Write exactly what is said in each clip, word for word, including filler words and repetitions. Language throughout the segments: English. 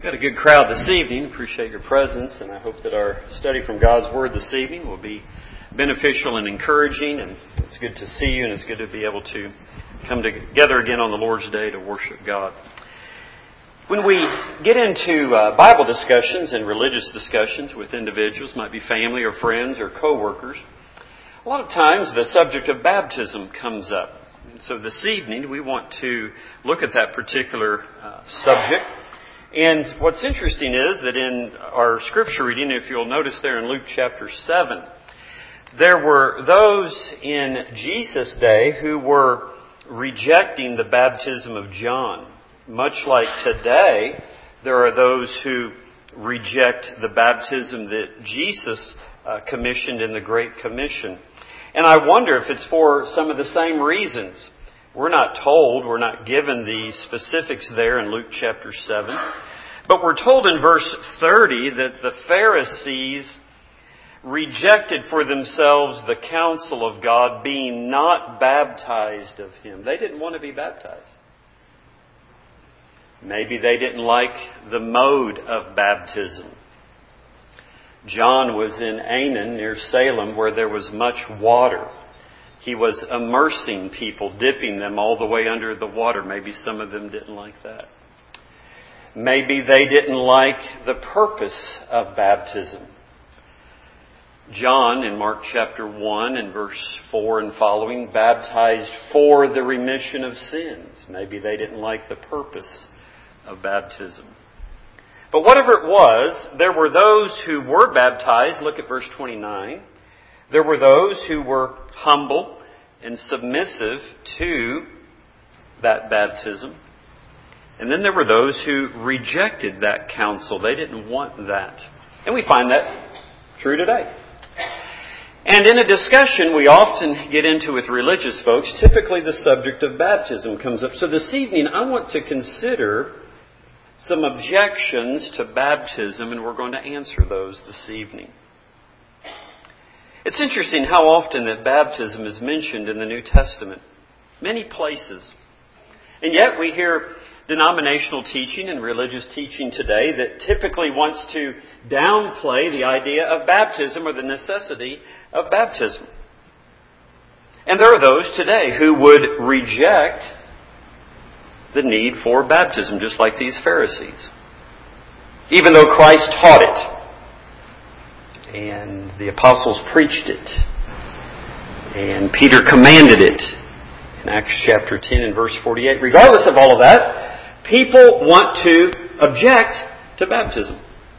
Got a good crowd this evening. Appreciate your presence, and I hope that our study from God's Word this evening will be beneficial and encouraging. And it's good to see you, and it's good to be able to come together again on the Lord's Day to worship God. When we get into uh, Bible discussions and religious discussions with individuals, might be family or friends or co-workers, a lot of times the subject of baptism comes up. And so this evening we want to look at that particular uh, subject. And what's interesting is that in our scripture reading, if you'll notice there in Luke chapter seven, there were those in Jesus' day who were rejecting the baptism of John. Much like today, there are those who reject the baptism that Jesus uh, commissioned in the Great Commission. And I wonder if it's for some of the same reasons. We're not told, we're not given the specifics there in Luke chapter seven. But we're told in verse thirty that the Pharisees rejected for themselves the counsel of God, being not baptized of Him. They didn't want to be baptized. Maybe they didn't like the mode of baptism. John was in Aenon near Salem where there was much water. He was immersing people, dipping them all the way under the water. Maybe some of them didn't like that. Maybe they didn't like the purpose of baptism. John, in Mark chapter one and verse four and following, baptized for the remission of sins. Maybe they didn't like the purpose of baptism. But whatever it was, there were those who were baptized. Look at verse twenty-nine. There were those who were humble and submissive to that baptism. And then there were those who rejected that counsel. They didn't want that. And we find that true today. And in a discussion we often get into with religious folks, typically the subject of baptism comes up. So this evening I want to consider some objections to baptism, and we're going to answer those this evening. It's interesting how often that baptism is mentioned in the New Testament. Many places. And yet we hear denominational teaching and religious teaching today that typically wants to downplay the idea of baptism or the necessity of baptism. And there are those today who would reject the need for baptism, just like these Pharisees. Even though Christ taught it, and the apostles preached it, and Peter commanded it in Acts chapter ten and verse forty-eight. Regardless of all of that, people want to object to baptism.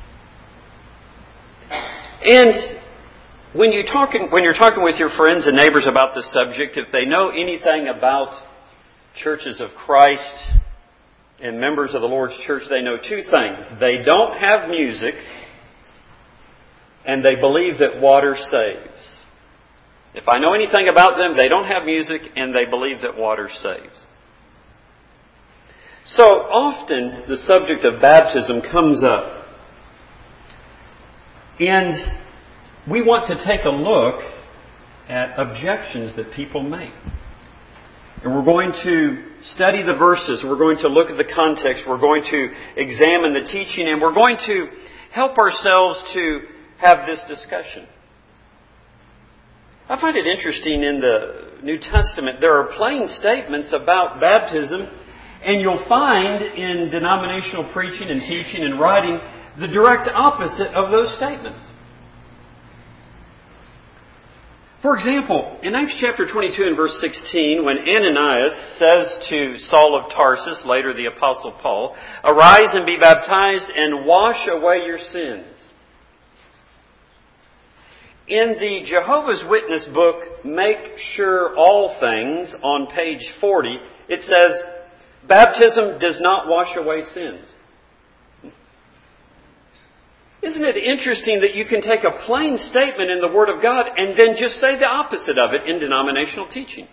And when you talking, when you're talking with your friends and neighbors about this subject, if they know anything about churches of Christ and members of the Lord's church, they know two things. They don't have music, and they believe that water saves. If I know anything about them, they don't have music and they believe that water saves. So often the subject of baptism comes up. And we want to take a look at objections that people make. And we're going to study the verses. We're going to look at the context. We're going to examine the teaching. And we're going to help ourselves to have this discussion. I find it interesting in the New Testament, there are plain statements about baptism, and you'll find in denominational preaching and teaching and writing the direct opposite of those statements. For example, in Acts chapter twenty-two and verse sixteen, when Ananias says to Saul of Tarsus, later the Apostle Paul, "Arise and be baptized and wash away your sins." In the Jehovah's Witness book, Make Sure All Things, on page forty, it says, baptism does not wash away sins. Isn't it interesting that you can take a plain statement in the Word of God and then just say the opposite of it in denominational teaching?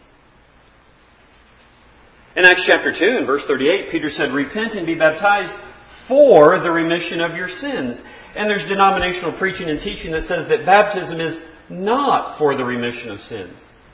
In Acts chapter two and verse thirty-eight, Peter said, "Repent and be baptized for the remission of your sins." And there's denominational preaching and teaching that says that baptism is not for the remission of sins.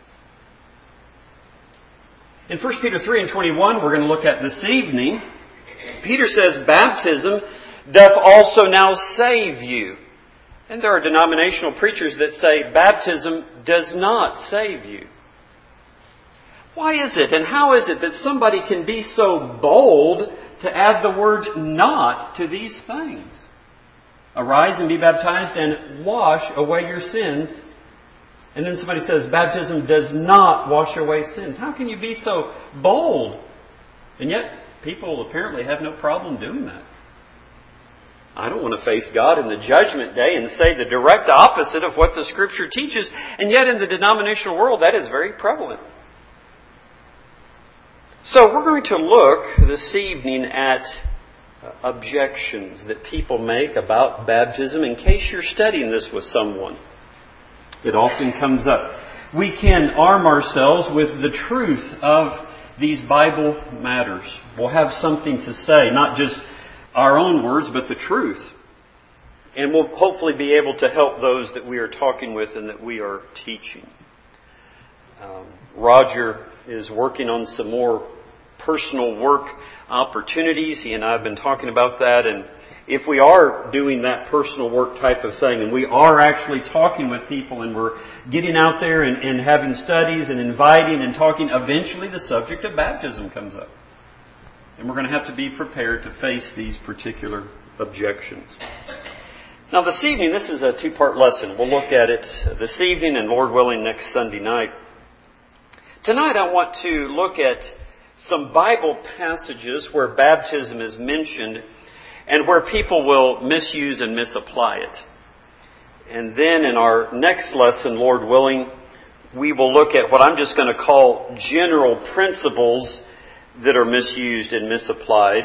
In First Peter three and twenty-one, we're going to look at this evening, Peter says baptism doth also now save you. And there are denominational preachers that say baptism does not save you. Why is it and how is it that somebody can be so bold to add the word not to these things? Arise and be baptized and wash away your sins. And then somebody says baptism does not wash away sins. How can you be so bold? And yet people apparently have no problem doing that. I don't want to face God in the judgment day and say the direct opposite of what the Scripture teaches. And yet in the denominational world that is very prevalent. So we're going to look this evening at objections that people make about baptism in case you're studying this with someone. It often comes up. We can arm ourselves with the truth of these Bible matters. We'll have something to say, not just our own words, but the truth. And we'll hopefully be able to help those that we are talking with and that we are teaching. Um, Roger is working on some more personal work opportunities. He and I have been talking about that. And if we are doing that personal work type of thing, and we are actually talking with people and we're getting out there and, and having studies and inviting and talking, eventually the subject of baptism comes up. And we're going to have to be prepared to face these particular objections. Now this evening, this is a two-part lesson. We'll look at it this evening and Lord willing next Sunday night. Tonight I want to look at some Bible passages where baptism is mentioned and where people will misuse and misapply it. And then in our next lesson, Lord willing, we will look at what I'm just going to call general principles that are misused and misapplied,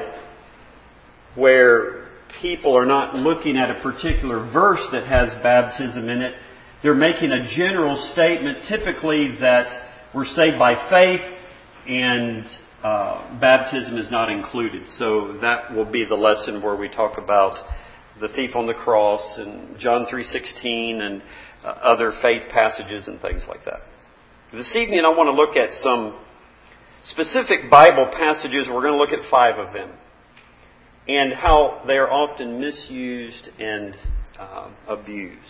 where people are not looking at a particular verse that has baptism in it. They're making a general statement, typically that we're saved by faith, and uh, baptism is not included. So that will be the lesson where we talk about the thief on the cross and John three sixteen and uh, other faith passages and things like that. This evening I want to look at some specific Bible passages. We're going to look at five of them and how they are often misused and uh, abused.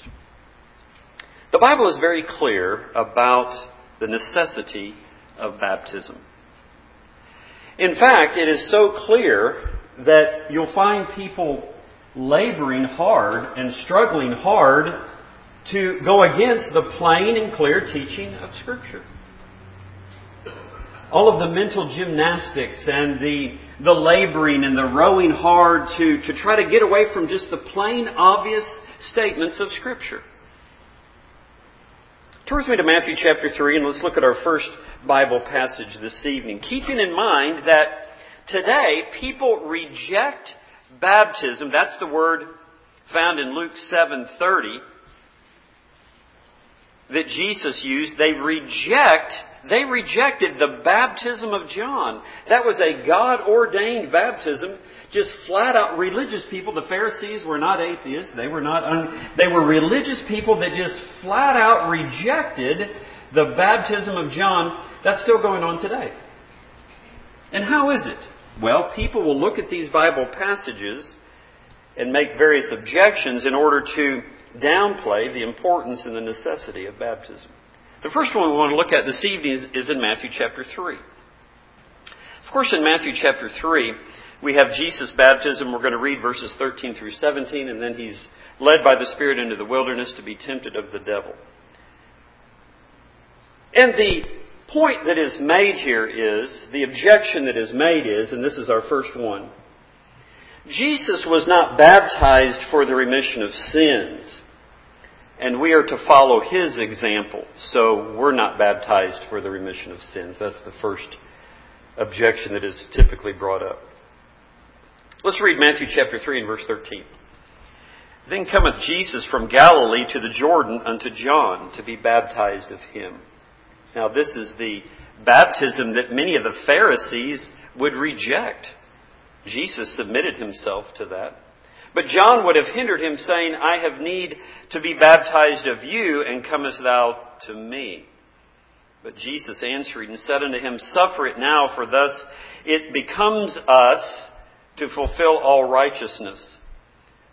The Bible is very clear about the necessity of baptism. In fact, it is so clear that you'll find people laboring hard and struggling hard to go against the plain and clear teaching of Scripture. All of the mental gymnastics and the, the laboring and the rowing hard to, to try to get away from just the plain, obvious statements of Scripture. Turn with me to Matthew chapter three and let's look at our first Bible passage this evening. Keeping in mind that today people reject baptism. That's the word found in Luke seven thirty that Jesus used. They reject, they rejected the baptism of John. That was a God-ordained baptism. Just flat out religious people. The Pharisees were not atheists. They were not. Un, they were religious people that just flat out rejected the baptism of John. That's still going on today. And how is it? Well, people will look at these Bible passages and make various objections in order to downplay the importance and the necessity of baptism. The first one we want to look at this evening is, is in Matthew chapter three. Of course, in Matthew chapter three, we have Jesus' baptism. We're going to read verses thirteen through seventeen, and then he's led by the Spirit into the wilderness to be tempted of the devil. And the point that is made here is, the objection that is made is, and this is our first one, Jesus was not baptized for the remission of sins, and we are to follow His example. So we're not baptized for the remission of sins. That's the first objection that is typically brought up. Let's read Matthew chapter three and verse thirteen. Then cometh Jesus from Galilee to the Jordan unto John to be baptized of him. Now this is the baptism that many of the Pharisees would reject. Jesus submitted himself to that. But John would have hindered him, saying, I have need to be baptized of you, and comest thou to me? But Jesus answering said unto him, Suffer it now, for thus it becomes us to fulfill all righteousness.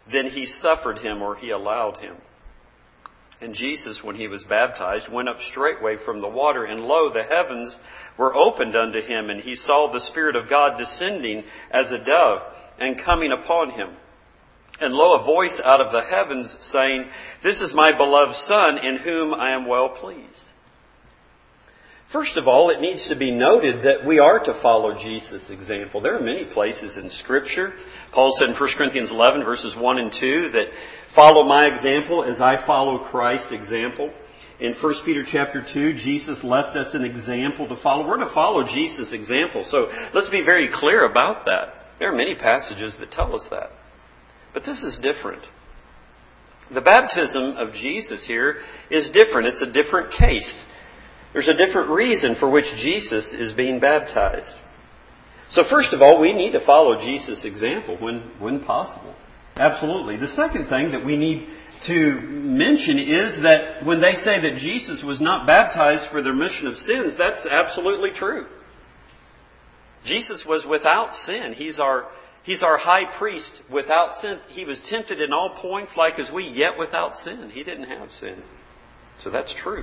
then he suffered him, or he allowed him. And Jesus, when he was baptized, went up straightway from the water, and lo, the heavens were opened unto him, and he saw the Spirit of God descending as a dove and coming upon him. And lo, a voice out of the heavens saying, This is my beloved Son, in whom I am well pleased. First of all, it needs to be noted that we are to follow Jesus' example. There are many places in Scripture. Paul said in First Corinthians eleven, verses one and two, that follow my example as I follow Christ's example. In First Peter chapter two, Jesus left us an example to follow. We're to follow Jesus' example. So let's be very clear about that. There are many passages that tell us that. But this is different. The baptism of Jesus here is different. It's a different case. There's a different reason for which Jesus is being baptized. So first of all, we need to follow Jesus' example when, when possible. Absolutely. The second thing that we need to mention is that when they say that Jesus was not baptized for the remission of sins, that's absolutely true. Jesus was without sin. He's our, he's our high priest without sin. He was tempted in all points like as we, yet without sin. He didn't have sin. So that's true.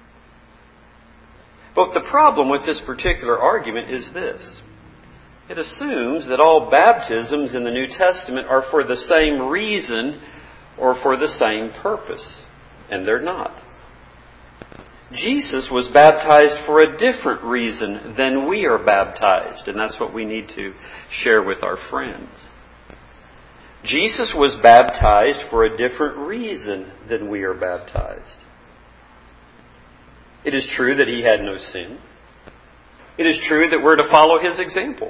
But the problem with this particular argument is this. It assumes that all baptisms in the New Testament are for the same reason or for the same purpose. And they're not. Jesus was baptized for a different reason than we are baptized. And that's what we need to share with our friends. Jesus was baptized for a different reason than we are baptized. It is true that he had no sin. It is true that we're to follow his example.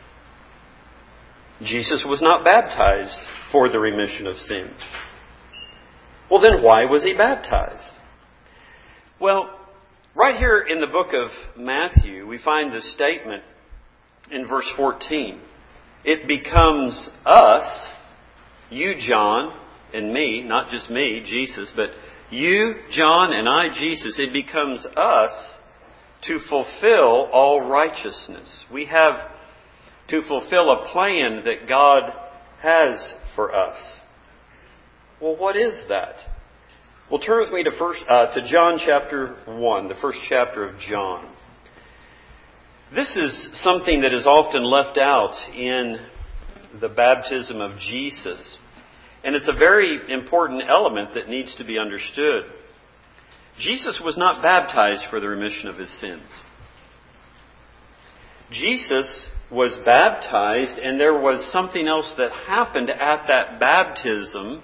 Jesus was not baptized for the remission of sins. Well, then why was he baptized? Well, right here in the book of Matthew, we find this statement in verse fourteen. It becomes us, you, John, and me, not just me, Jesus, but you, John, and I, Jesus, it becomes us to fulfill all righteousness. We have to fulfill a plan that God has for us. Well, what is that? Well, turn with me to first uh, to John chapter one, the first chapter of John. This is something that is often left out in the baptism of Jesus. And it's a very important element that needs to be understood. Jesus was not baptized for the remission of his sins. Jesus was baptized, and there was something else that happened at that baptism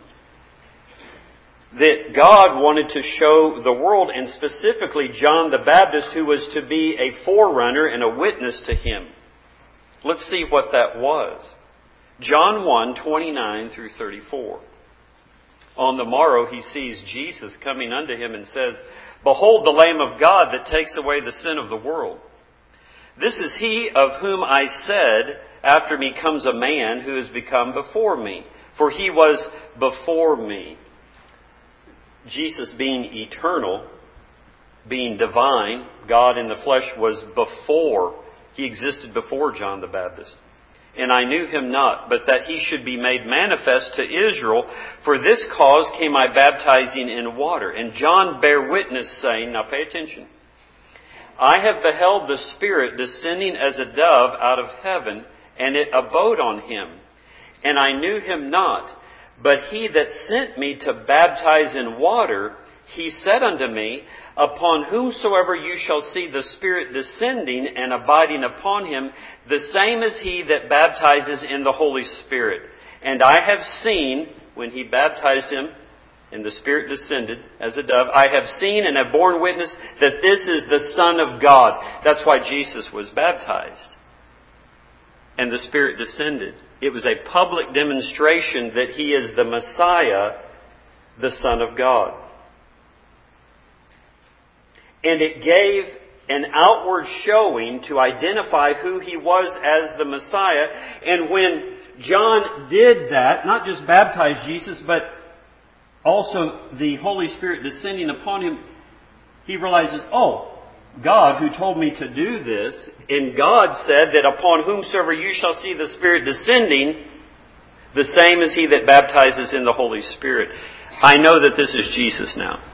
that God wanted to show the world, and specifically John the Baptist, who was to be a forerunner and a witness to him. Let's see what that was. John one, twenty-nine through thirty-four. On the morrow he sees Jesus coming unto him and says, Behold the Lamb of God that takes away the sin of the world. This is he of whom I said, After me comes a man who has become before me, for he was before me. Jesus being eternal, being divine, God in the flesh, was before. He existed before John the Baptist. And I knew him not, but that he should be made manifest to Israel. For this cause came I baptizing in water. And John bare witness, saying, now pay attention, I have beheld the Spirit descending as a dove out of heaven, and it abode on him. And I knew him not, but he that sent me to baptize in water, he said unto me, Upon whomsoever you shall see the Spirit descending and abiding upon him, the same is he that baptizes in the Holy Spirit. And I have seen, when he baptized him, and the Spirit descended as a dove, I have seen and have borne witness that this is the Son of God. That's why Jesus was baptized. And the Spirit descended. It was a public demonstration that he is the Messiah, the Son of God. And it gave an outward showing to identify who he was as the Messiah. And when John did that, not just baptized Jesus, but also the Holy Spirit descending upon him, he realizes, oh, God who told me to do this, and God said that upon whomsoever you shall see the Spirit descending, The same as he that baptizes in the Holy Spirit. I know that this is Jesus now.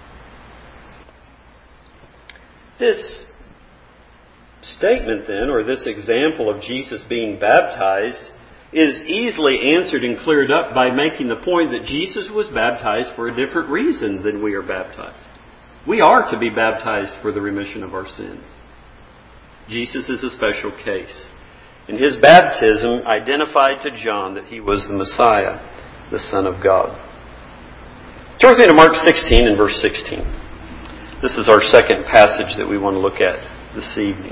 This statement then, or this example of Jesus being baptized, is easily answered and cleared up by making the point that Jesus was baptized for a different reason than we are baptized. We are to be baptized for the remission of our sins. Jesus is a special case. And his baptism identified to John that he was the Messiah, the Son of God. Turn with me to Mark sixteen and verse sixteen. This is our second passage that we want to look at this evening.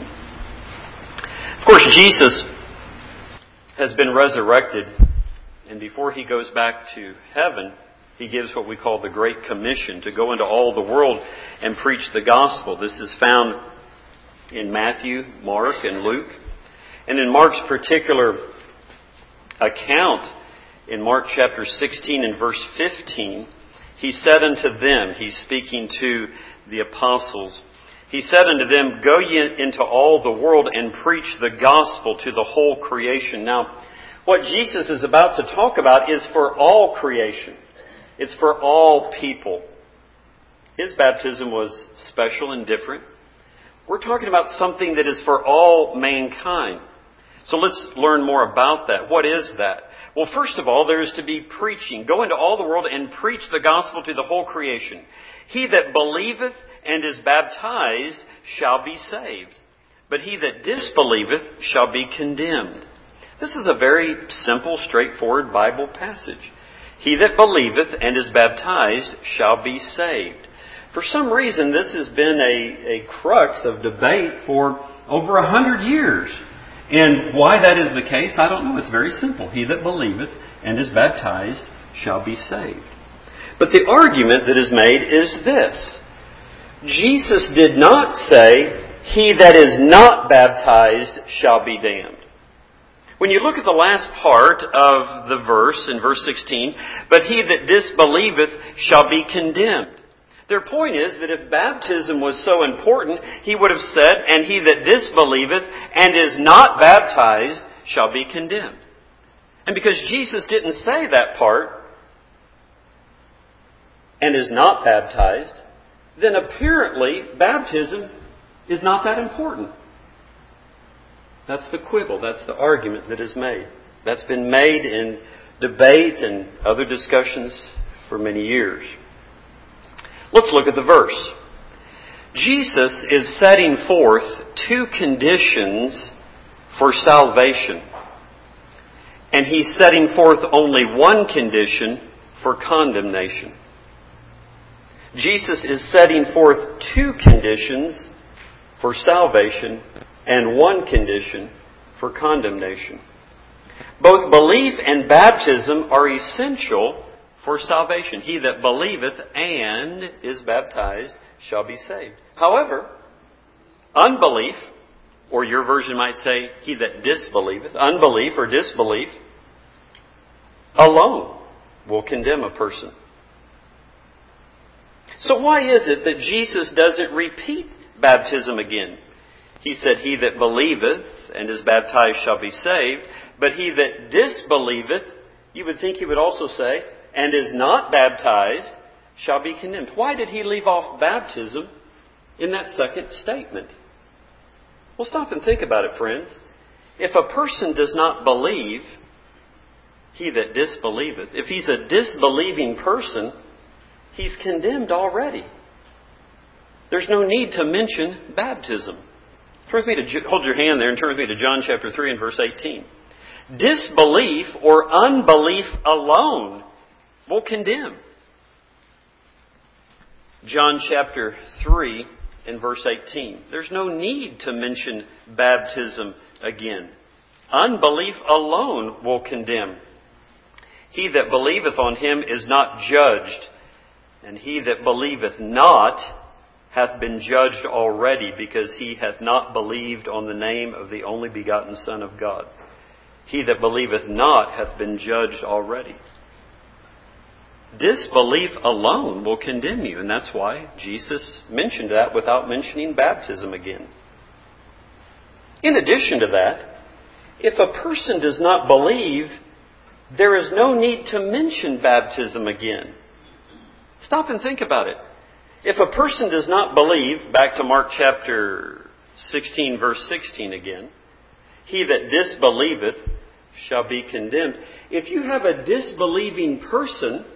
Of course, Jesus has been resurrected, and before he goes back to heaven, he gives what we call the Great Commission, to go into all the world and preach the gospel. This is found in Matthew, Mark, and Luke. And in Mark's particular account, in Mark chapter sixteen and verse fifteen, he said unto them, he's speaking to the apostles, he said unto them, Go ye into all the world and preach the gospel to the whole creation. Now, what Jesus is about to talk about is for all creation. It's for all people. His baptism was special and different. We're talking about something that is for all mankind. So let's learn more about that. What is that? Well, first of all, there is to be preaching. Go into all the world and preach the gospel to the whole creation. He that believeth and is baptized shall be saved, but he that disbelieveth shall be condemned. This is a very simple, straightforward Bible passage. He that believeth and is baptized shall be saved. For some reason, this has been a, a crux of debate for over a hundred years. And why that is the case, I don't know. It's very simple. He that believeth and is baptized shall be saved. But the argument that is made is this. Jesus did not say, He that is not baptized shall be damned. When you look at the last part of the verse, in verse sixteen, but he that disbelieveth shall be condemned. Their point is that if baptism was so important, he would have said, and he that disbelieveth and is not baptized shall be condemned. And because Jesus didn't say that part, and is not baptized, then apparently baptism is not that important. That's the quibble. That's the argument that is made. That's been made in debate and other discussions for many years. Let's look at the verse. Jesus is setting forth two conditions for salvation. And he's setting forth only one condition for condemnation. Jesus is setting forth two conditions for salvation and one condition for condemnation. Both belief and baptism are essential for salvation. He that believeth and is baptized shall be saved. However, unbelief, or your version might say, he that disbelieveth, unbelief or disbelief alone will condemn a person. So why is it that Jesus doesn't repeat baptism again? He said, He that believeth and is baptized shall be saved, but he that disbelieveth, you would think he would also say, and is not baptized shall be condemned. Why did he leave off baptism in that second statement? Well, stop and think about it, friends. If a person does not believe, he that disbelieveth, if he's a disbelieving person, he's condemned already. There's no need to mention baptism. Turn with me to, hold your hand there and turn with me to John chapter three and verse eighteen. Disbelief or unbelief alone will condemn. John chapter three and verse eighteen. There's no need to mention baptism again. Unbelief alone will condemn. He that believeth on him is not judged, and he that believeth not hath been judged already, because he hath not believed on the name of the only begotten Son of God. He that believeth not hath been judged already. Disbelief alone will condemn you, and that's why Jesus mentioned that without mentioning baptism again. In addition to that, if a person does not believe, there is no need to mention baptism again. Stop and think about it. If a person does not believe, back to Mark chapter sixteen, verse sixteen again, he that disbelieveth shall be condemned. If you have a disbelieving person,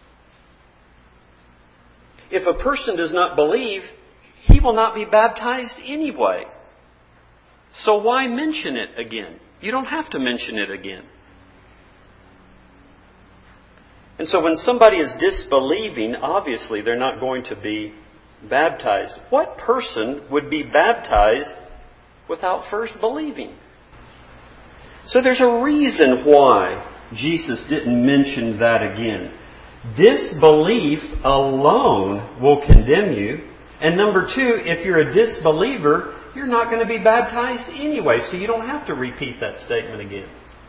if a person does not believe, he will not be baptized anyway. So why mention it again? You don't have to mention it again. And so when somebody is disbelieving, obviously they're not going to be baptized. What person would be baptized without first believing? So there's a reason why Jesus didn't mention that again. Disbelief alone will condemn you. And number two, if you're a disbeliever, you're not going to be baptized anyway, so you don't have to repeat that statement again.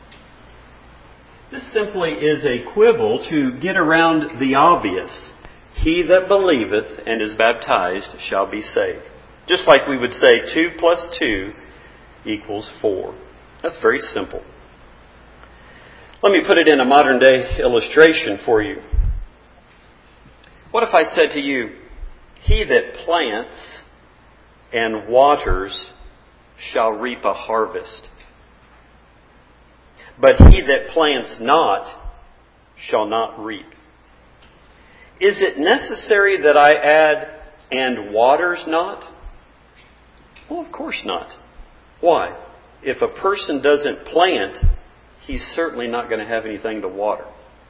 This simply is a quibble to get around the obvious. He that believeth and is baptized shall be saved. Just like we would say two plus two equals four. That's very simple. Let me put it in a modern day illustration for you. What if I said to you, he that plants and waters shall reap a harvest, but he that plants not shall not reap. Is it necessary that I add and waters not? Well, of course not. Why? If a person doesn't plant, he's certainly not going to have anything to water.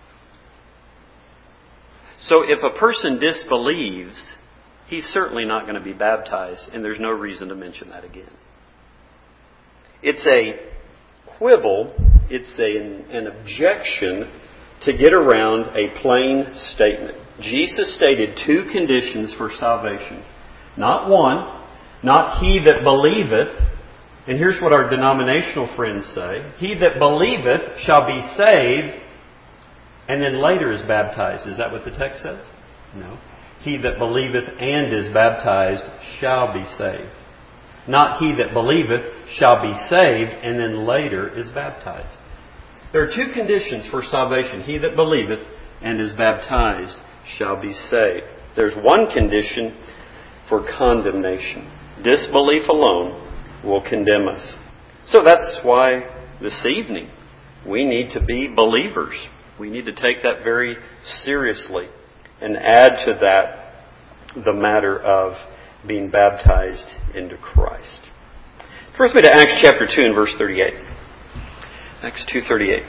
So if a person disbelieves, he's certainly not going to be baptized, and there's no reason to mention that again. It's a quibble, it's a, an objection to get around a plain statement. Jesus stated two conditions for salvation. Not one, not he that believeth. And here's what our denominational friends say. He that believeth shall be saved, and then later is baptized. Is that what the text says? No. He that believeth and is baptized shall be saved. Not he that believeth shall be saved, and then later is baptized. There are two conditions for salvation. He that believeth and is baptized shall be saved. There's one condition for condemnation. Disbelief alone will condemn us. So that's why this evening we need to be believers. We need to take that very seriously and add to that the matter of being baptized into Christ. Turn with me to Acts chapter two and verse thirty-eight. Acts two thirty-eight.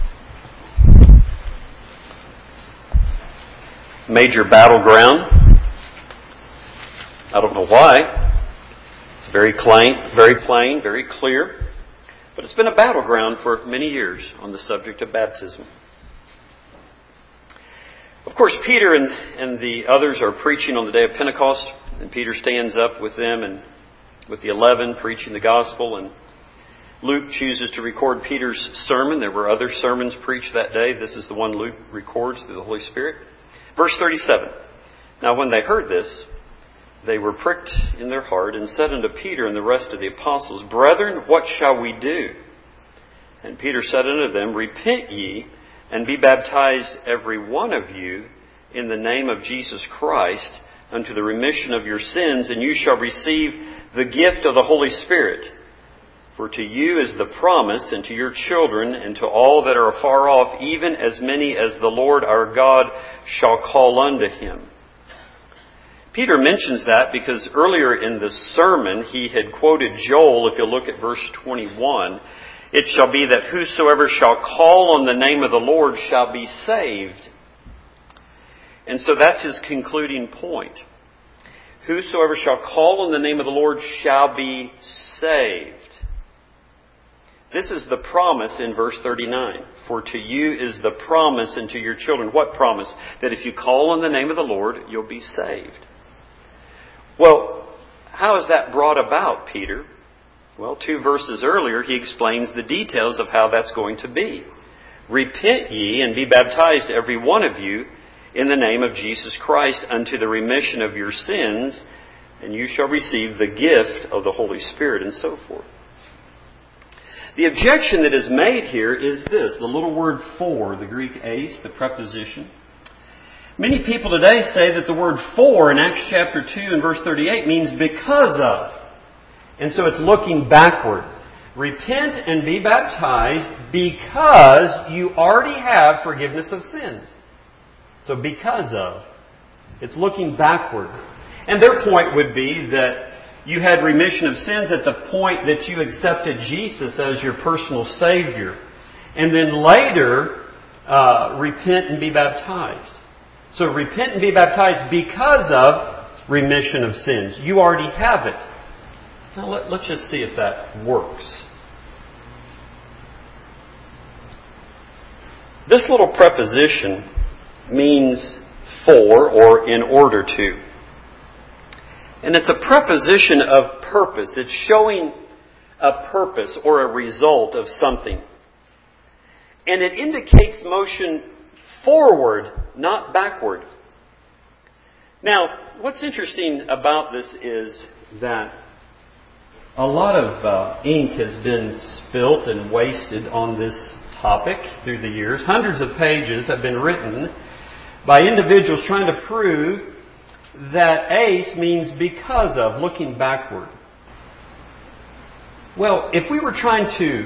Major battleground. I don't know why. It's very plain, very plain, very clear. But it's been a battleground for many years on the subject of baptism. Of course, Peter and, and the others are preaching on the day of Pentecost, and Peter stands up with them and with the eleven preaching the gospel, and Luke chooses to record Peter's sermon. There were other sermons preached that day. This is the one Luke records through the Holy Spirit. Verse thirty-seven. Now when they heard this, they were pricked in their heart and said unto Peter and the rest of the apostles, Brethren, what shall we do? And Peter said unto them, Repent ye, and be baptized every one of you in the name of Jesus Christ unto the remission of your sins, and you shall receive the gift of the Holy Spirit. For to you is the promise, and to your children, and to all that are afar off, even as many as the Lord our God shall call unto him. Peter mentions that because earlier in the sermon he had quoted Joel. If you look at verse twenty-one, it shall be that whosoever shall call on the name of the Lord shall be saved. And so that's his concluding point. Whosoever shall call on the name of the Lord shall be saved. This is the promise in verse thirty-nine. For to you is the promise, and to your children. What promise? That if you call on the name of the Lord, you'll be saved. Well, how is that brought about, Peter? Well, two verses earlier, he explains the details of how that's going to be. Repent ye and be baptized, every one of you, in the name of Jesus Christ, unto the remission of your sins, and you shall receive the gift of the Holy Spirit, and so forth. The objection that is made here is this, the little word for, the Greek eis, the preposition. Many people today say that the word for in Acts chapter two and verse thirty-eight means because of. And so it's looking backward. Repent and be baptized because you already have forgiveness of sins. So because of. It's looking backward. And their point would be that you had remission of sins at the point that you accepted Jesus as your personal Savior. And then later, uh, repent and be baptized. So repent and be baptized because of remission of sins. You already have it. Now let, let's just see if that works. This little preposition means for or in order to. And it's a preposition of purpose. It's showing a purpose or a result of something. And it indicates motion forward, not backward. Now, what's interesting about this is that a lot of uh, ink has been spilt and wasted on this topic through the years. Hundreds of pages have been written by individuals trying to prove that eis means because of, looking backward. Well, if we were trying to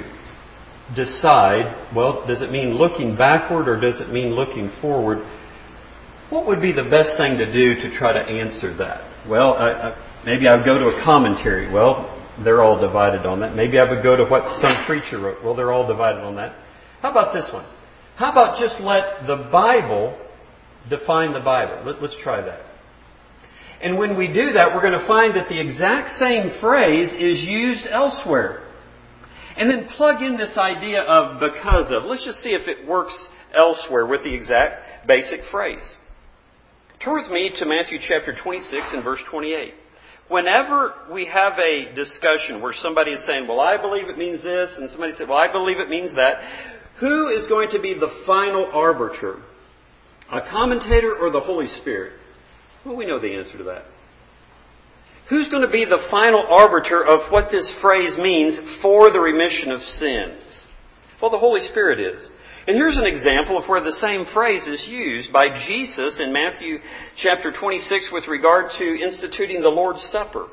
decide, well, does it mean looking backward or does it mean looking forward? What would be the best thing to do to try to answer that? Well, I, I, maybe I would go to a commentary. Well, they're all divided on that. Maybe I would go to what some preacher wrote. Well, they're all divided on that. How about this one? How about just let the Bible define the Bible? Let, let's try that. And when we do that, we're going to find that the exact same phrase is used elsewhere. And then plug in this idea of because of. Let's just see if it works elsewhere with the exact basic phrase. Turn with me to Matthew chapter twenty-six and verse twenty-eight. Whenever we have a discussion where somebody is saying, well, I believe it means this, and somebody said, well, I believe it means that, who is going to be the final arbiter? A commentator or the Holy Spirit? Well, we know the answer to that. Who's going to be the final arbiter of what this phrase means for the remission of sins? Well, the Holy Spirit is. And here's an example of where the same phrase is used by Jesus in Matthew chapter twenty-six with regard to instituting the Lord's Supper.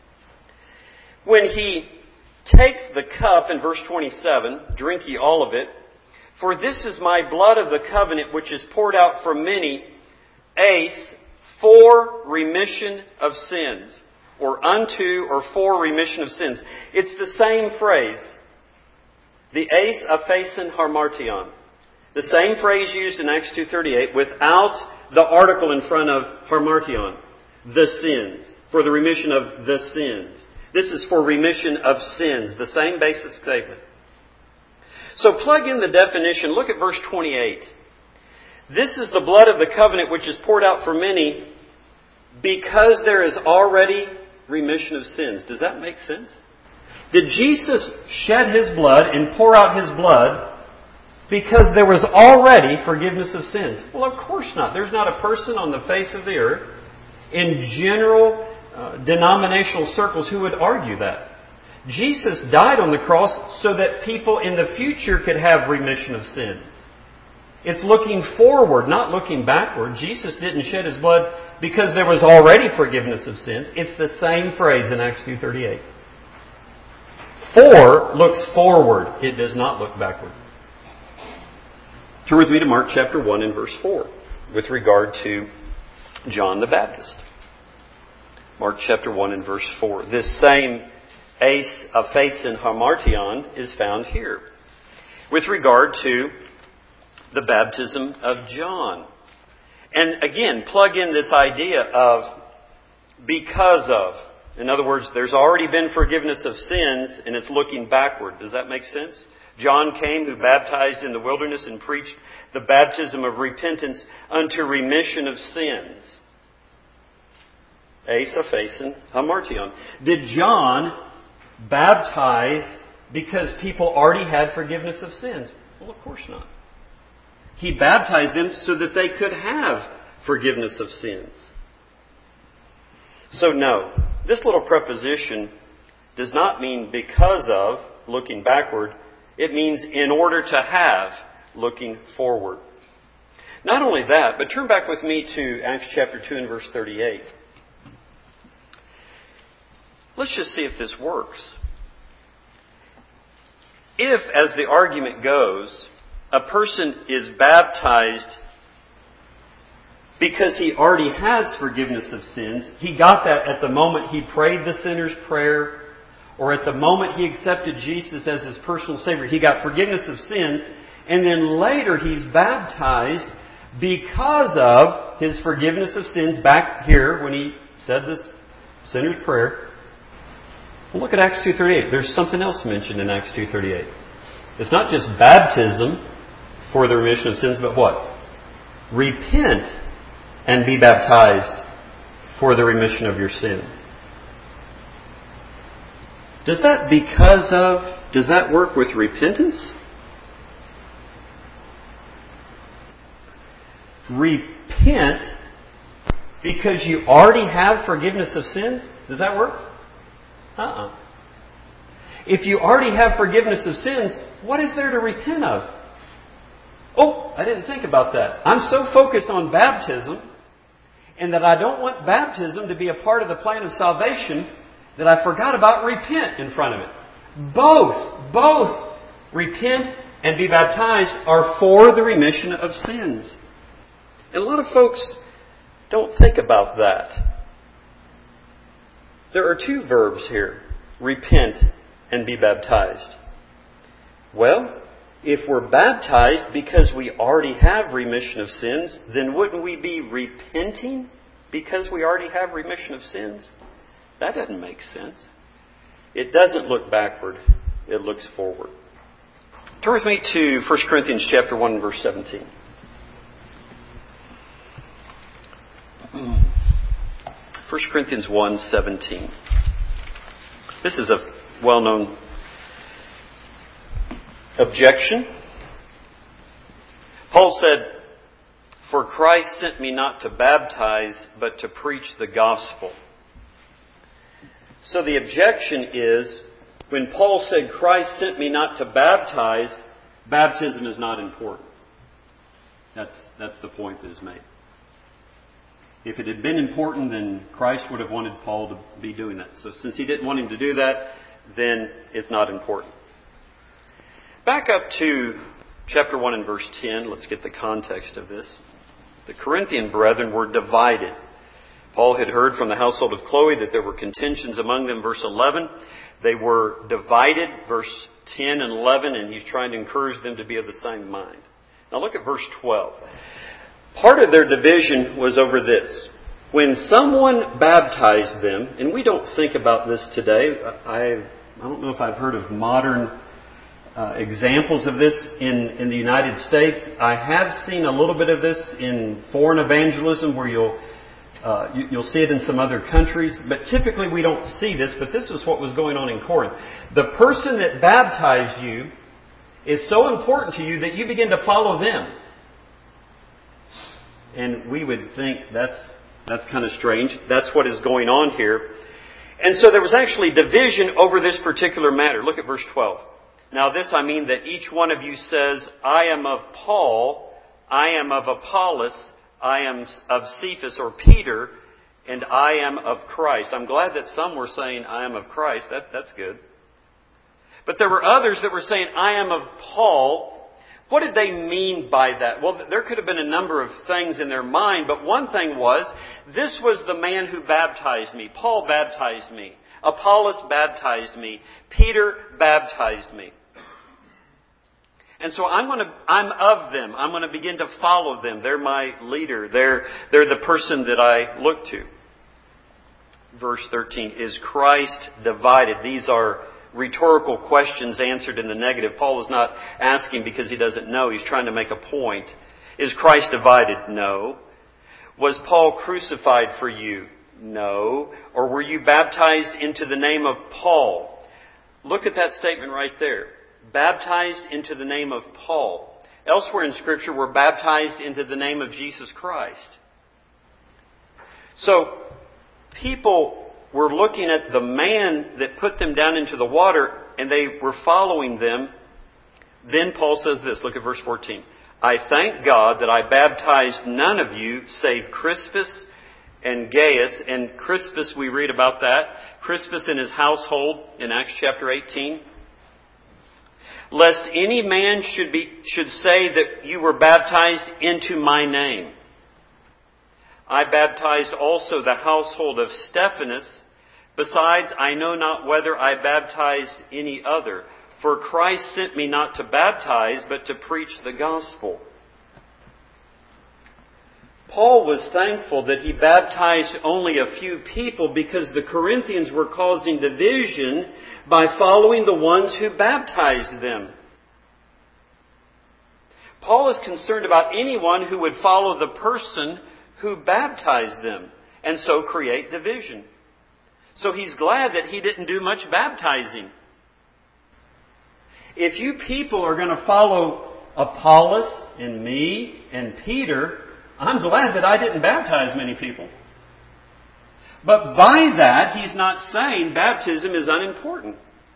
When He takes the cup in verse twenty-seven, drink ye all of it, for this is my blood of the covenant which is poured out for many, eis, for remission of sins, or unto or for remission of sins. It's the same phrase. The eis aphasin harmartion. The same phrase used in Acts two thirty-eight without the article in front of harmartion. The sins. For the remission of the sins. This is for remission of sins. The same basic statement. So plug in the definition. Look at verse twenty-eight. This is the blood of the covenant which is poured out for many because there is already remission of sins. Does that make sense? Did Jesus shed His blood and pour out His blood because there was already forgiveness of sins? Well, of course not. There's not a person on the face of the earth in general uh, denominational circles who would argue that. Jesus died on the cross so that people in the future could have remission of sins. It's looking forward, not looking backward. Jesus didn't shed His blood because there was already forgiveness of sins. It's the same phrase in Acts two thirty-eight. For looks forward. It does not look backward. Turn with me to Mark chapter one and verse four with regard to John the Baptist. Mark chapter one and verse four. This same eis aphasin harmartion is found here with regard to the baptism of John. And again, plug in this idea of because of. In other words, there's already been forgiveness of sins and it's looking backward. Does that make sense? John came who baptized in the wilderness and preached the baptism of repentance unto remission of sins. Eis aphasin harmartion. Did John baptize because people already had forgiveness of sins? Well, of course not. He baptized them so that they could have forgiveness of sins. So no, this little preposition does not mean because of looking backward. It means in order to have, looking forward. Not only that, but turn back with me to Acts chapter two and verse thirty-eight. Let's just see if this works. If, as the argument goes, a person is baptized because he already has forgiveness of sins, he got that at the moment he prayed the sinner's prayer, or at the moment he accepted Jesus as his personal Savior, he got forgiveness of sins, and then later he's baptized because of his forgiveness of sins back here when he said this sinner's prayer. Well, look at Acts two thirty-eight. There's something else mentioned in Acts two thirty-eight. It's not just baptism for the remission of sins, but what? Repent and be baptized for the remission of your sins. Does that because of, does that work with repentance? Repent because you already have forgiveness of sins? Does that work? Uh-uh. If you already have forgiveness of sins, what is there to repent of? Oh, I didn't think about that. I'm so focused on baptism and that I don't want baptism to be a part of the plan of salvation that I forgot about repent in front of it. Both, both repent and be baptized are for the remission of sins. And a lot of folks don't think about that. There are two verbs here, repent and be baptized. Well, if we're baptized because we already have remission of sins, then wouldn't we be repenting because we already have remission of sins? That doesn't make sense. It doesn't look backward. It looks forward. Turn with me to First Corinthians chapter one and verse seventeen. First Corinthians one seventeen. This is a well-known objection. Paul said, "For Christ sent me not to baptize, but to preach the gospel." So the objection is, when Paul said, "Christ sent me not to baptize," baptism is not important. That's, that's the point that is made. If it had been important, then Christ would have wanted Paul to be doing that. So since he didn't want him to do that, then it's not important. Back up to chapter one and verse ten. Let's get the context of this. The Corinthian brethren were divided. Paul had heard from the household of Chloe that there were contentions among them, verse eleven. They were divided, verse ten and eleven, and he's trying to encourage them to be of the same mind. Now look at verse twelve. Part of their division was over this. When someone baptized them, and we don't think about this today, I, I don't know if I've heard of modern uh, examples of this in, in the United States. I have seen a little bit of this in foreign evangelism where you'll uh, you, you'll see it in some other countries, but typically we don't see this, but this was what was going on in Corinth. The person that baptized you is so important to you that you begin to follow them. And we would think that's that's kind of strange. That's what is going on here. And so there was actually division over this particular matter. Look at verse twelve. Now this I mean that each one of you says, "I am of Paul, I am of Apollos, I am of Cephas or Peter, and I am of Christ." I'm glad that some were saying, "I am of Christ." That, that's good. But there were others that were saying, "I am of Paul." What did they mean by that? Well, there could have been a number of things in their mind, but one thing was, this was the man who baptized me. Paul baptized me. Apollos baptized me. Peter baptized me. And so I'm going to, I'm of them. I'm going to begin to follow them. They're my leader. They're, they're the person that I look to. Verse thirteen, is Christ divided? These are rhetorical questions answered in the negative. Paul is not asking because he doesn't know. He's trying to make a point. Is Christ divided? No. Was Paul crucified for you? No. Or were you baptized into the name of Paul? Look at that statement right there. Baptized into the name of Paul. Elsewhere in Scripture, we're baptized into the name of Jesus Christ. So, people were looking at the man that put them down into the water, and they were following them, then Paul says this. Look at verse fourteen. I thank God that I baptized none of you save Crispus and Gaius. And Crispus, we read about that. Crispus and his household in Acts chapter eighteen. Lest any man should be should say that you were baptized into my name. I baptized also the household of Stephanas. Besides, I know not whether I baptized any other. For Christ sent me not to baptize, but to preach the gospel. Paul was thankful that he baptized only a few people because the Corinthians were causing division by following the ones who baptized them. Paul is concerned about anyone who would follow the person who baptized them and so create division. So he's glad that he didn't do much baptizing. If you people are going to follow Apollos and me and Peter, I'm glad that I didn't baptize many people. But by that, he's not saying baptism is unimportant.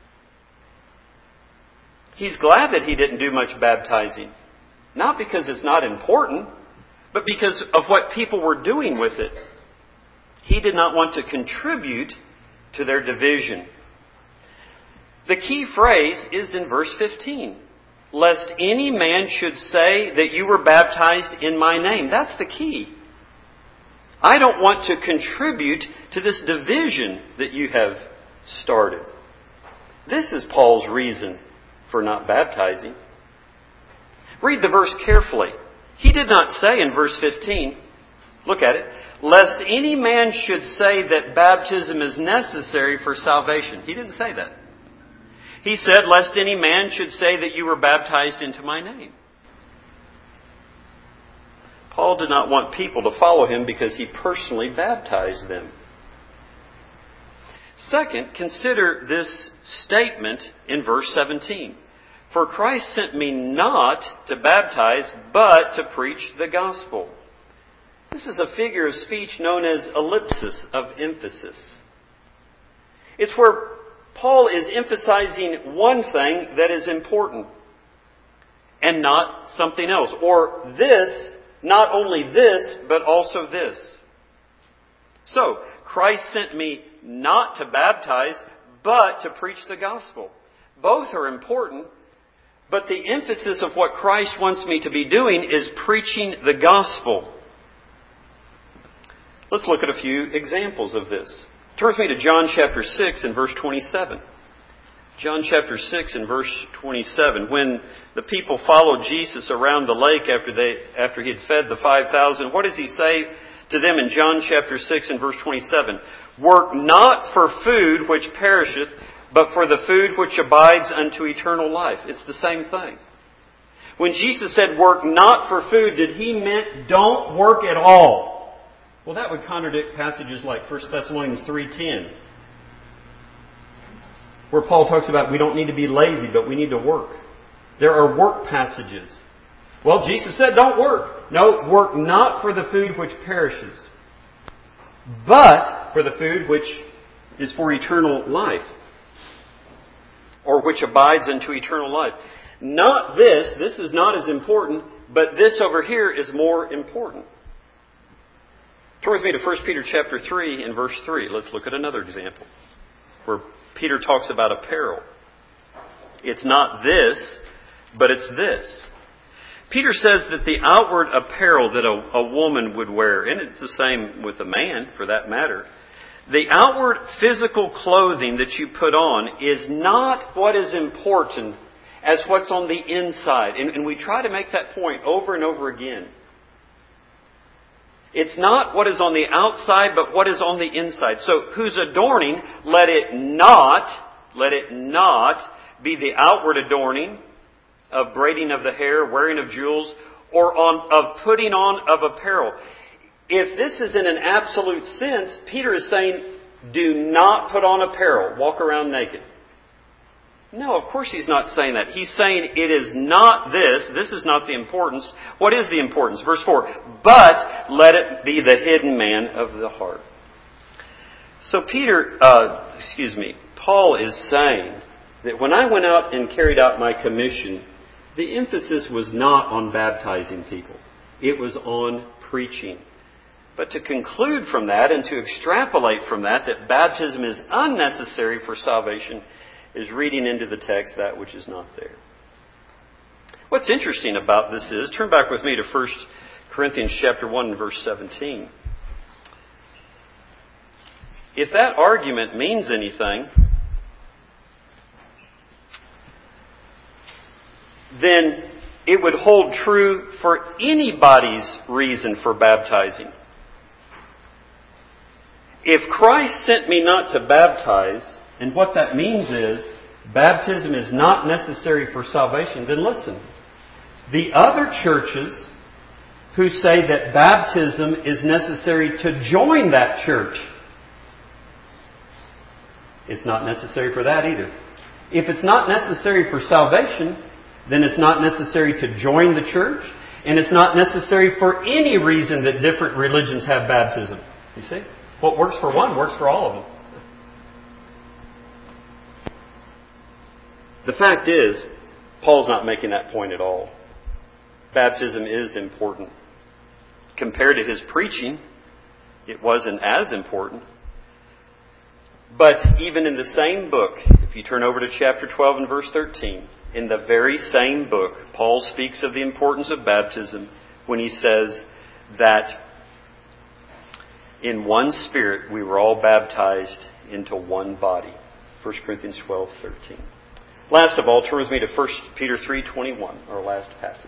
He's glad that he didn't do much baptizing. Not because it's not important, but because of what people were doing with it. He did not want to contribute to their division. The key phrase is in verse fifteen. Lest any man should say that you were baptized in my name. That's the key. I don't want to contribute to this division that you have started. This is Paul's reason for not baptizing. Read the verse carefully. He did not say in verse fifteen, look at it, lest any man should say that baptism is necessary for salvation. He didn't say that. He said, lest any man should say that you were baptized into my name. Paul did not want people to follow him because he personally baptized them. Second, consider this statement in verse seventeen. For Christ sent me not to baptize, but to preach the gospel. This is a figure of speech known as ellipsis of emphasis. It's where Paul is emphasizing one thing that is important and not something else. Or this, not only this, but also this. So, Christ sent me not to baptize, but to preach the gospel. Both are important, but the emphasis of what Christ wants me to be doing is preaching the gospel. Let's look at a few examples of this. Turn with me to John chapter six and verse twenty-seven. John chapter six and verse twenty-seven. When the people followed Jesus around the lake after they after he had fed the five thousand, what does he say to them in John chapter six and verse twenty-seven? Work not for food which perisheth, but for the food which abides unto eternal life. It's the same thing. When Jesus said work not for food, did he mean don't work at all? Well, that would contradict passages like First Thessalonians three ten, where Paul talks about we don't need to be lazy, but we need to work. There are work passages. Well, Jesus said don't work. No, work not for the food which perishes, but for the food which is for eternal life, or which abides unto eternal life. Not this, this is not as important, but this over here is more important. Turn with me to First Peter chapter three and verse three. Let's look at another example where Peter talks about apparel. It's not this, but it's this. Peter says that the outward apparel that a, a woman would wear, and it's the same with a man for that matter, the outward physical clothing that you put on is not what is important as what's on the inside. And, and we try to make that point over and over again. It's not what is on the outside, but what is on the inside. So whose adorning, let it not, let it not be the outward adorning of braiding of the hair, wearing of jewels, or on, of putting on of apparel. If this is in an absolute sense, Peter is saying, do not put on apparel, walk around naked. No, of course he's not saying that. He's saying it is not this. This is not the importance. What is the importance? Verse four. But let it be the hidden man of the heart. So Peter, uh, excuse me, Paul is saying that when I went out and carried out my commission, the emphasis was not on baptizing people. It was on preaching. But to conclude from that and to extrapolate from that that baptism is unnecessary for salvation is reading into the text that which is not there. What's interesting about this is, turn back with me to First Corinthians chapter one and verse seventeen. If that argument means anything, then it would hold true for anybody's reason for baptizing. If Christ sent me not to baptize, and what that means is baptism is not necessary for salvation, then listen. The other churches who say that baptism is necessary to join that church, it's not necessary for that either. If it's not necessary for salvation, then it's not necessary to join the church, and it's not necessary for any reason that different religions have baptism. You see? What works for one works for all of them. The fact is, Paul's not making that point at all. Baptism is important. Compared to his preaching, it wasn't as important. But even in the same book, if you turn over to chapter twelve and verse thirteen, in the very same book, Paul speaks of the importance of baptism when he says that in one Spirit we were all baptized into one body. First Corinthians twelve thirteen. Last of all, turn with me to First Peter three twenty-one, our last passage.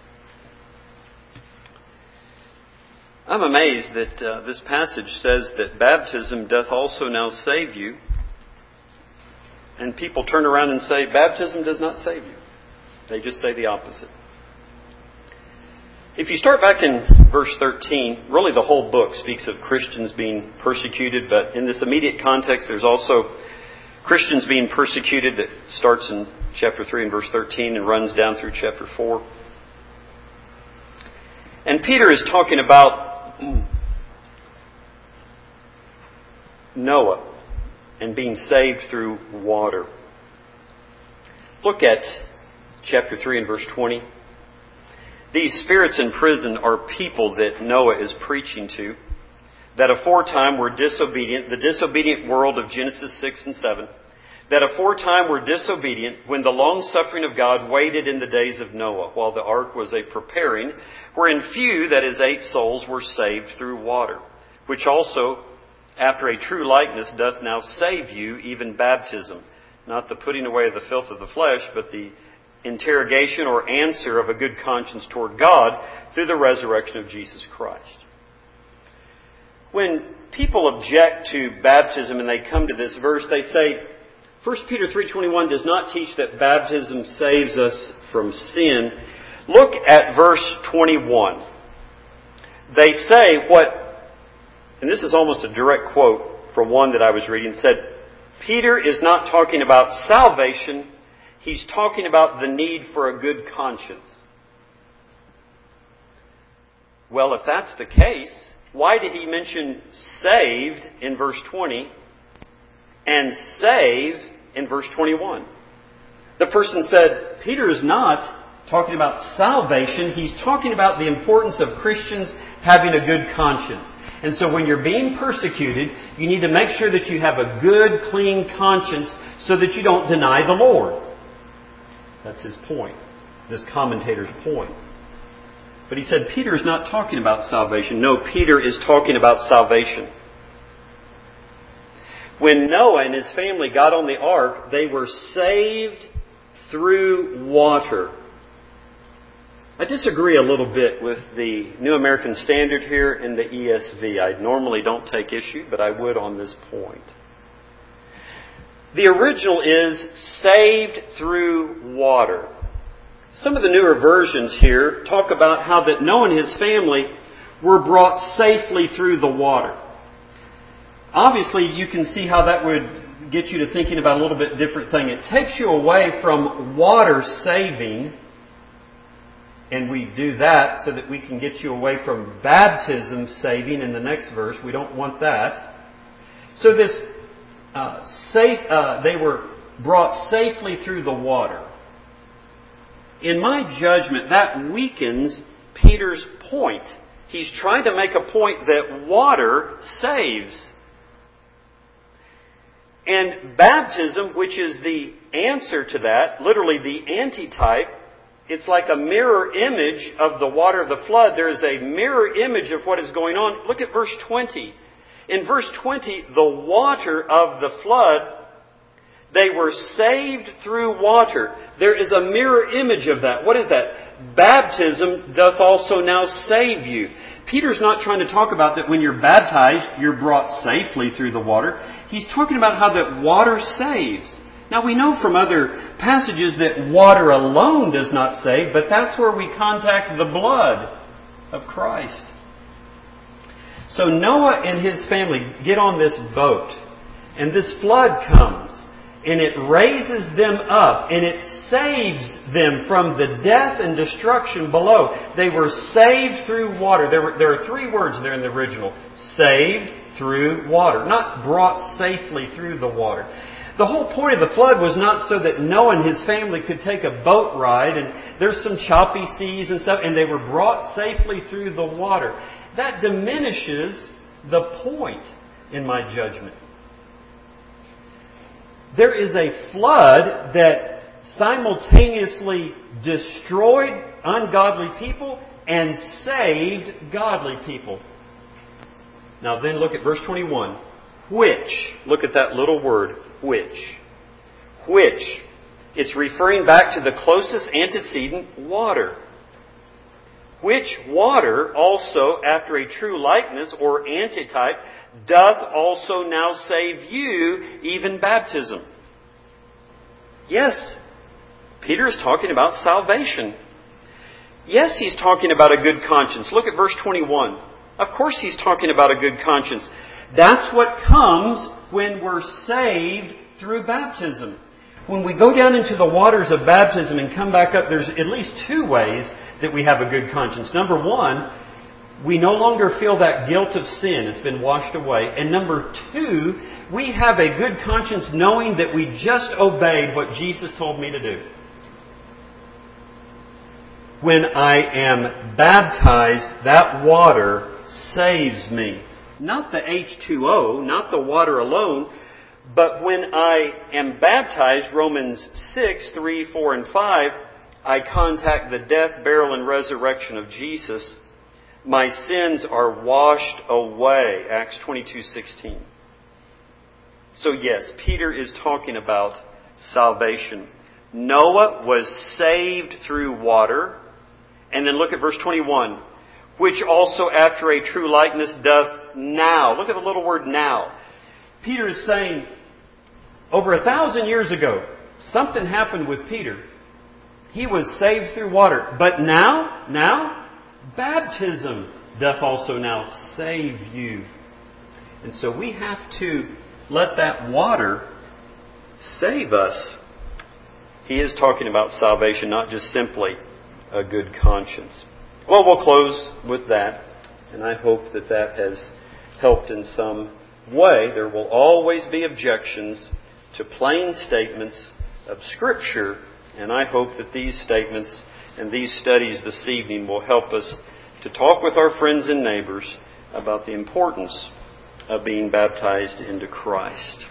I'm amazed that uh, this passage says that baptism doth also now save you. And people turn around and say, baptism does not save you. They just say the opposite. If you start back in verse thirteen, really the whole book speaks of Christians being persecuted, but in this immediate context there's also Christians being persecuted that starts in chapter three and verse thirteen and runs down through chapter four. And Peter is talking about Noah and being saved through water. Look at chapter three and verse twenty. These spirits in prison are people that Noah is preaching to, that aforetime were disobedient, the disobedient world of Genesis six and seven, that aforetime were disobedient when the long suffering of God waited in the days of Noah, while the ark was a preparing, wherein few, that is eight souls, were saved through water, which also after a true likeness doth now save you, even baptism, not the putting away of the filth of the flesh, but the interrogation or answer of a good conscience toward God through the resurrection of Jesus Christ. When people object to baptism and they come to this verse, they say, First Peter three twenty-one does not teach that baptism saves us from sin. Look at verse twenty-one. They say what, and this is almost a direct quote from one that I was reading, said, Peter is not talking about salvation, he's talking about the need for a good conscience. Well, if that's the case, why did he mention saved in verse twenty and save in verse twenty-one? The person said, Peter is not talking about salvation. He's talking about the importance of Christians having a good conscience. And so when you're being persecuted, you need to make sure that you have a good, clean conscience so that you don't deny the Lord. That's his point, this commentator's point. But he said Peter is not talking about salvation. No, Peter is talking about salvation. When Noah and his family got on the ark, they were saved through water. I disagree a little bit with the New American Standard here and the E S V. I normally don't take issue, but I would on this point. The original is saved through water. Some of the newer versions here talk about how that Noah and his family were brought safely through the water. Obviously, you can see how that would get you to thinking about a little bit different thing. It takes you away from water saving, and we do that so that we can get you away from baptism saving in the next verse. We don't want that. So this uh, safe, uh, they were brought safely through the water. In my judgment, that weakens Peter's point. He's trying to make a point that water saves. And baptism, which is the answer to that, literally the antitype, it's like a mirror image of the water of the flood. There is a mirror image of what is going on. Look at verse twenty. In verse twenty, the water of the flood, they were saved through water. There is a mirror image of that. What is that? Baptism doth also now save you. Peter's not trying to talk about that when you're baptized, you're brought safely through the water. He's talking about how that water saves. Now we know from other passages that water alone does not save, but that's where we contact the blood of Christ. So Noah and his family get on this boat, and this flood comes, and it raises them up, and it saves them from the death and destruction below. They were saved through water. There were, there are three words there in the original. Saved through water. Not brought safely through the water. The whole point of the flood was not so that Noah and his family could take a boat ride, and there's some choppy seas and stuff, and they were brought safely through the water. That diminishes the point, in my judgment. There is a flood that simultaneously destroyed ungodly people and saved godly people. Now then look at verse twenty-one. Which, look at that little word, which. Which. It's referring back to the closest antecedent, water. Which water also, after a true likeness or antitype, doth also now save you, even baptism. Yes, Peter is talking about salvation. Yes, he's talking about a good conscience. Look at verse twenty-one. Of course he's talking about a good conscience. That's what comes when we're saved through baptism. When we go down into the waters of baptism and come back up, there's at least two ways that we have a good conscience. Number one, we no longer feel that guilt of sin. It's been washed away. And number two, we have a good conscience knowing that we just obeyed what Jesus told me to do. When I am baptized, that water saves me. Not the H two O, not the water alone, but when I am baptized, Romans six, three, four, and five, I contact the death, burial, and resurrection of Jesus. My sins are washed away. Acts twenty-two, sixteen. So yes, Peter is talking about salvation. Noah was saved through water. And then look at verse twenty-one. Which also after a true likeness doth now. Look at the little word now. Peter is saying, over a thousand years ago, something happened with Peter. He was saved through water. But now, now, baptism doth also now save you. And so we have to let that water save us. He is talking about salvation, not just simply a good conscience. Well, we'll close with that. And I hope that that has helped in some way. There will always be objections to plain statements of Scripture. And I hope that these statements and these studies this evening will help us to talk with our friends and neighbors about the importance of being baptized into Christ.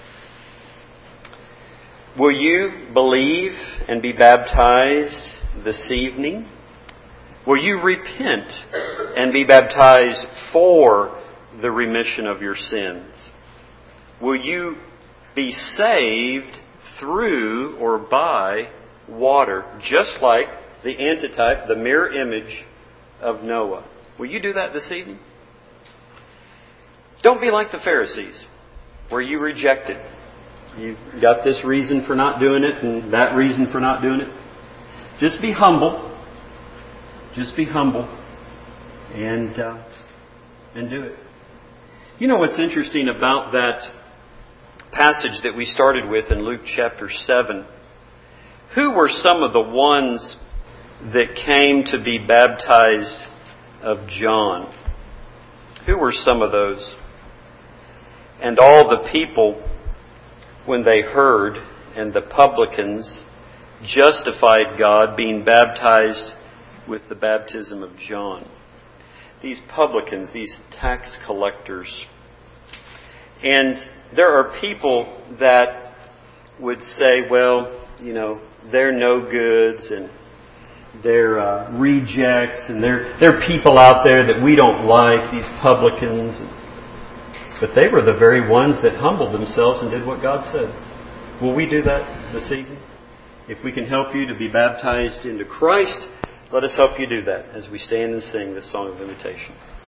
Will you believe and be baptized this evening? Will you repent and be baptized for the remission of your sins? Will you be saved through or by water, just like the antitype, the mirror image of Noah? Will you do that this evening? Don't be like the Pharisees, where you reject it. You've got this reason for not doing it and that reason for not doing it. Just be humble. Just be humble and uh, and do it. You know what's interesting about that passage that we started with in Luke chapter seven? Who were some of the ones that came to be baptized of John? Who were some of those? And all the people, when they heard, and the publicans justified God being baptized with the baptism of John. These publicans, these tax collectors. And there are people that would say, well, you know, they're no goods and they're uh, rejects and they're, they're people out there that we don't like, these publicans. But they were the very ones that humbled themselves and did what God said. Will we do that this evening? If we can help you to be baptized into Christ, let us help you do that as we stand and sing this song of invitation.